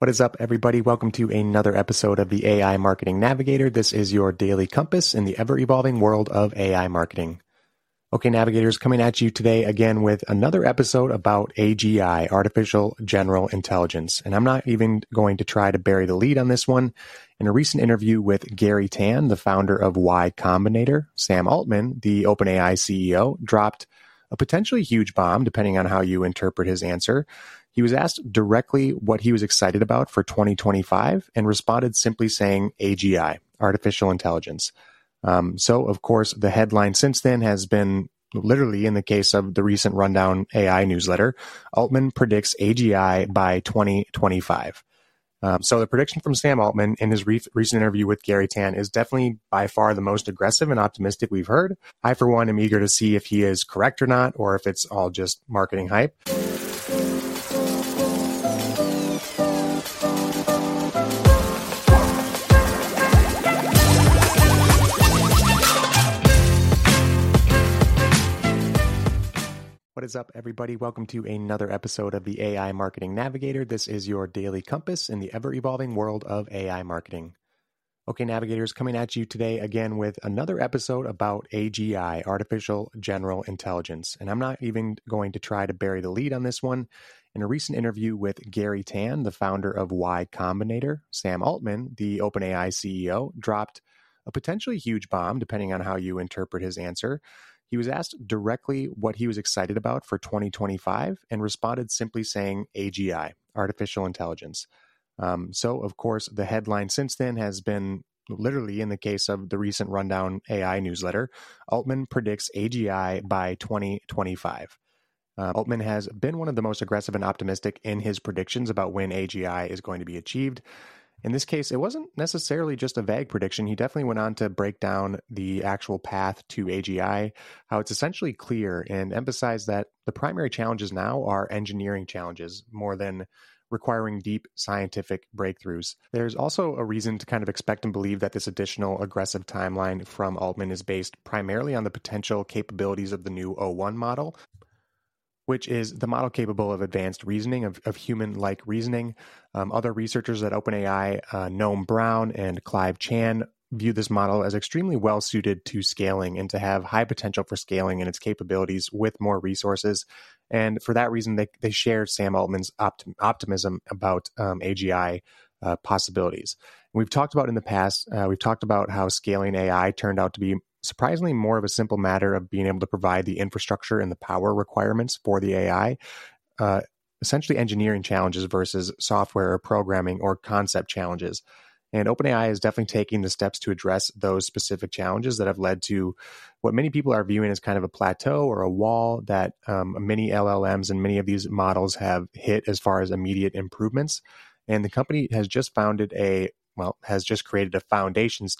What is up, everybody? Welcome to another episode of the AI Marketing Navigator. This is your daily compass in the ever-evolving world of AI marketing. Okay, navigators, coming at you today again with another episode about AGI, Artificial General Intelligence. And I'm not even going to try to bury the lead on this one. In a recent interview with Garry Tan, the founder of Y Combinator, Sam Altman, the OpenAI CEO, dropped a potentially huge bomb, depending on how you interpret his answer. He was asked directly what he was excited about for 2025 and responded simply saying AGI, artificial intelligence. So, of course, the headline since then has been literally, in the case of the recent Rundown AI newsletter, Altman predicts AGI by 2025. So the prediction from Sam Altman in his recent interview with Garry Tan is definitely by far the most aggressive and optimistic we've heard. I, for one, am eager to see if he is correct or not, or if it's all just marketing hype. What is up, everybody? Welcome to another episode of the AI Marketing Navigator. This is your daily compass in the ever-evolving world of AI marketing. Okay, navigators, coming at you today again with another episode about AGI, Artificial General Intelligence. And I'm not even going to try to bury the lead on this one. In a recent interview with Garry Tan, the founder of Y Combinator, Sam Altman, the OpenAI CEO, dropped a potentially huge bomb, depending on how you interpret his answer. He was asked directly what he was excited about for 2025 and responded simply saying AGI, artificial intelligence. So, of course, the headline since then has been literally, in the case of the recent Rundown AI newsletter, Altman predicts AGI by 2025. Altman has been one of the most aggressive and optimistic in his predictions about when AGI is going to be achieved. In this case, it wasn't necessarily just a vague prediction. He definitely went on to break down the actual path to AGI, how it's essentially clear, and emphasize that the primary challenges now are engineering challenges more than requiring deep scientific breakthroughs. There's also a reason to kind of expect and believe that this additional aggressive timeline from Altman is based primarily on the potential capabilities of the new O1 model, which is the model capable of advanced reasoning, of human-like reasoning. Other researchers at OpenAI, Noam Brown and Clive Chan, view this model as extremely well-suited to scaling and to have high potential for scaling in its capabilities with more resources. And for that reason, they share Sam Altman's optimism about AGI possibilities. We've talked about in the past, we've talked about how scaling AI turned out to be surprisingly more of a simple matter of being able to provide the infrastructure and the power requirements for the AI, essentially engineering challenges versus software or programming or concept challenges. And OpenAI is definitely taking the steps to address those specific challenges that have led to what many people are viewing as kind of a plateau or a wall that many LLMs and many of these models have hit as far as immediate improvements. And the company has just created a foundations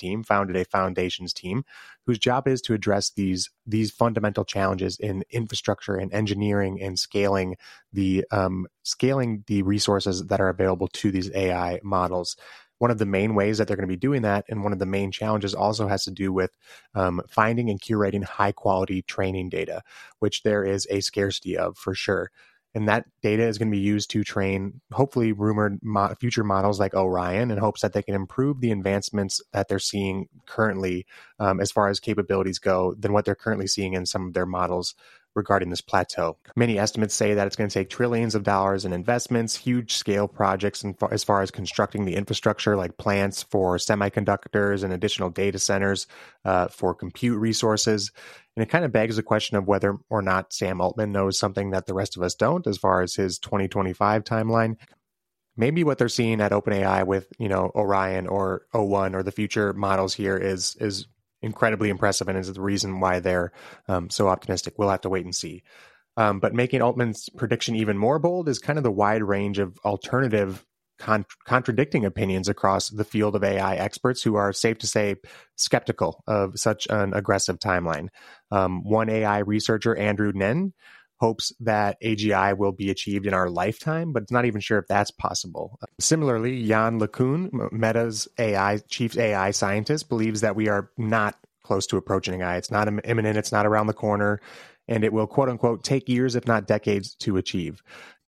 team whose job is to address these fundamental challenges in infrastructure and engineering and scaling the resources that are available to these AI models. One of the main ways that they're going to be doing that, and one of the main challenges also has to do with finding and curating high quality training data, which there is a scarcity of for sure. And that data is going to be used to train, hopefully, rumored future models like Orion in hopes that they can improve the advancements that they're seeing currently as far as capabilities go than what they're currently seeing in some of their models regarding this plateau. Many estimates say that it's going to take trillions of dollars in investments, huge scale projects as far as constructing the infrastructure like plants for semiconductors and additional data centers for compute resources. And it kind of begs the question of whether or not Sam Altman knows something that the rest of us don't as far as his 2025 timeline. Maybe what they're seeing at OpenAI with, Orion or O1 or the future models here is incredibly impressive and is the reason why they're so optimistic. We'll have to wait and see. But making Altman's prediction even more bold is kind of the wide range of alternative contradicting opinions across the field of AI experts who are, safe to say, skeptical of such an aggressive timeline. One AI researcher, Andrew Nen, hopes that AGI will be achieved in our lifetime, but it's not even sure if that's possible. Similarly, Yann LeCun, Meta's chief AI scientist, believes that we are not close to approaching AI. It's not imminent, it's not around the corner, and it will, quote unquote, take years, if not decades, to achieve.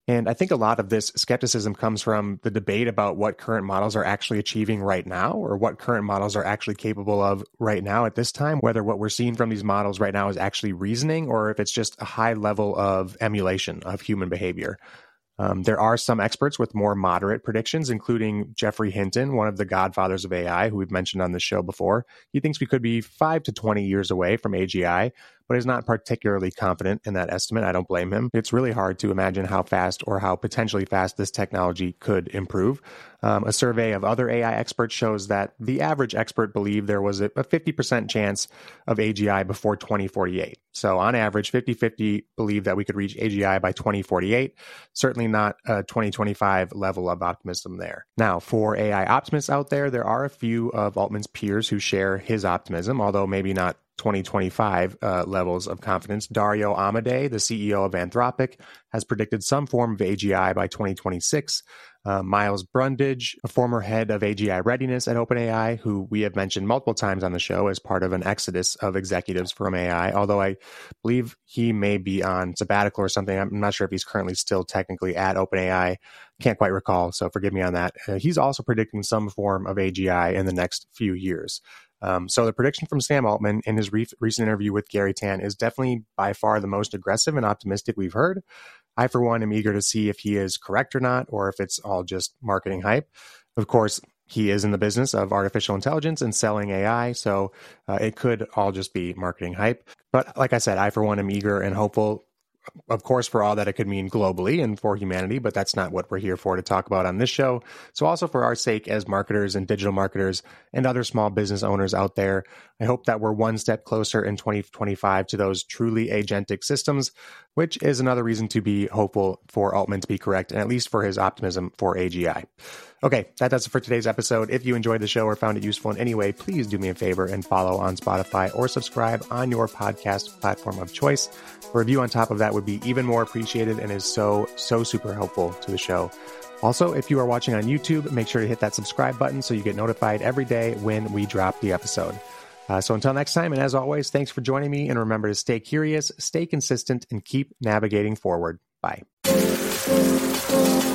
And I think a lot of this skepticism comes from the debate about what current models are actually achieving right now, or what current models are actually capable of right now at this time, whether what we're seeing from these models right now is actually reasoning, or if it's just a high level of emulation of human behavior. There are some experts with more moderate predictions, including Geoffrey Hinton, one of the godfathers of AI, who we've mentioned on the show before. He thinks we could be 5 to 20 years away from AGI, but is not particularly confident in that estimate. I don't blame him. It's really hard to imagine how fast or how potentially fast this technology could improve. A survey of other AI experts shows that the average expert believed there was a 50% chance of AGI before 2048. So on average, 50-50 believe that we could reach AGI by 2048. Certainly not a 2025 level of optimism there. Now, for AI optimists out there, there are a few of Altman's peers who share his optimism, although maybe not 2025 levels of confidence. Dario Amodei, the CEO of Anthropic, has predicted some form of AGI by 2026. Miles Brundage, a former head of AGI readiness at OpenAI, who we have mentioned multiple times on the show as part of an exodus of executives from AI, although I believe he may be on sabbatical or something. I'm not sure if he's currently still technically at OpenAI. Can't quite recall, so forgive me on that. He's also predicting some form of AGI in the next few years. So the prediction from Sam Altman in his recent interview with Gary Tan is definitely by far the most aggressive and optimistic we've heard. I, for one, am eager to see if he is correct or not, or if it's all just marketing hype. Of course, he is in the business of artificial intelligence and selling AI, so it could all just be marketing hype. But like I said, I, for one, am eager and hopeful, of course, for all that it could mean globally and for humanity, but that's not what we're here for to talk about on this show. So also for our sake as marketers and digital marketers and other small business owners out there, I hope that we're one step closer in 2025 to those truly agentic systems, which is another reason to be hopeful for Altman to be correct, and at least for his optimism for AGI. Okay, that does it for today's episode. If you enjoyed the show or found it useful in any way, please do me a favor and follow on Spotify or subscribe on your podcast platform of choice. A review on top of that would be even more appreciated and is so super helpful to the show. Also, if you are watching on YouTube, make sure to hit that subscribe button so you get notified every day when we drop the episode. So until next time, and as always, thanks for joining me, and remember to stay curious, stay consistent, and keep navigating forward. Bye.